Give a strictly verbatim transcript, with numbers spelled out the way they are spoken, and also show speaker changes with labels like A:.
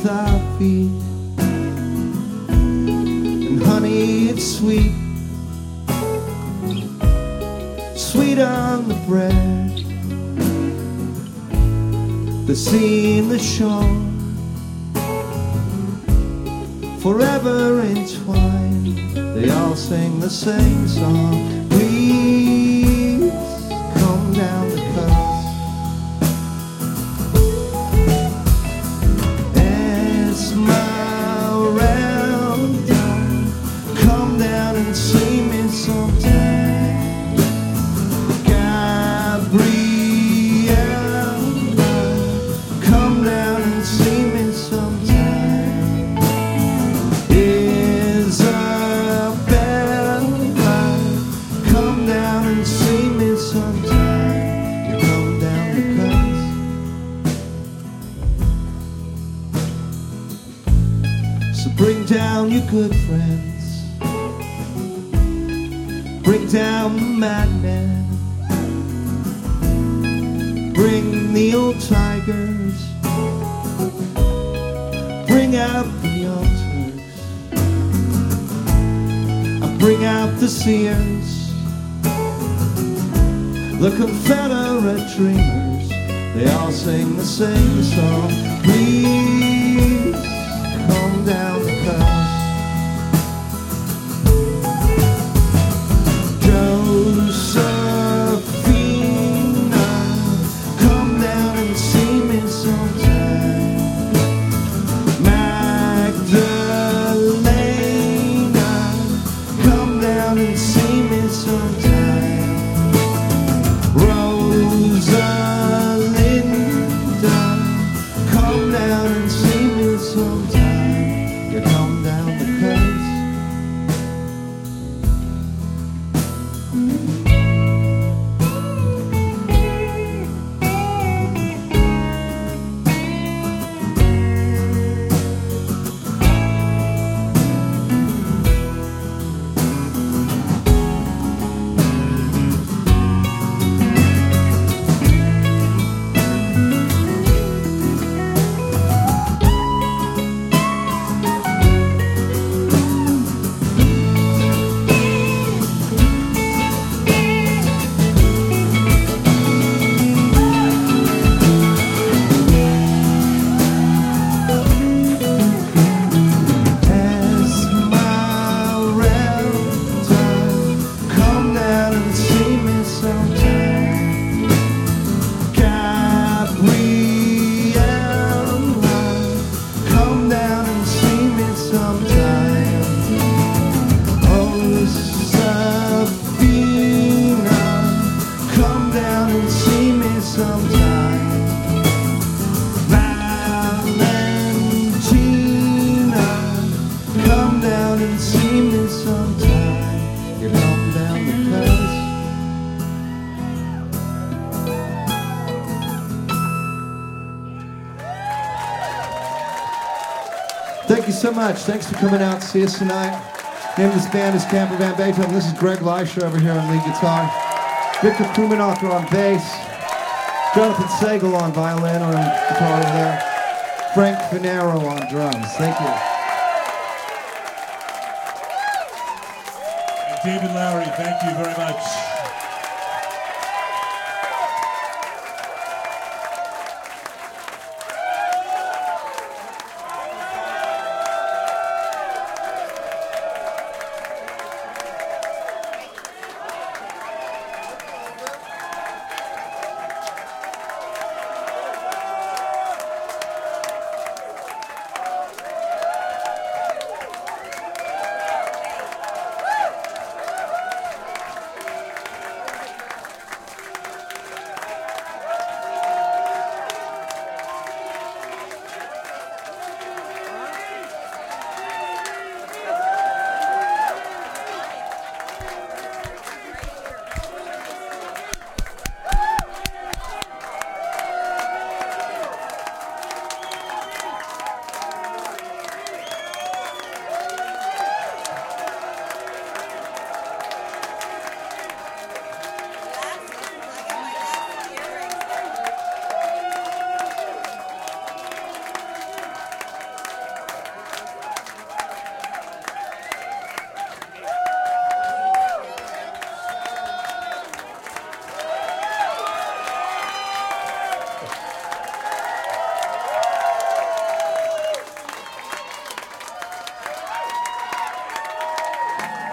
A: our feet. And honey, it's sweet, sweet on the bread, the sea and the shore, forever entwined. They all sing the same song. Please come down the coast and smile around down. Come down and see me sometime, Gabriella. Come down and see me sometime, Isabella. Come down and see me sometime. You come down the coast. So bring down your good friends, bring down the madmen, bring the old tigers, bring out the young Turks, I bring out the seers, the Confederate dreamers. They all sing the same song. Please come down the coast. Josephina, come down and see me sometime. Magdalena, come down and see me sometime. Rosalinda, come down and see me sometime. You come down the coast. Thank you so much. Thanks for coming out to see us tonight. The name of this band is Camper Van Beethoven. This is Greg Leisher over here on lead guitar, Victor Krummenacher on bass, Jonathan Segal on violin or on guitar over there, Frank Finero on drums. Thank you.
B: And David Lowery, thank you very much.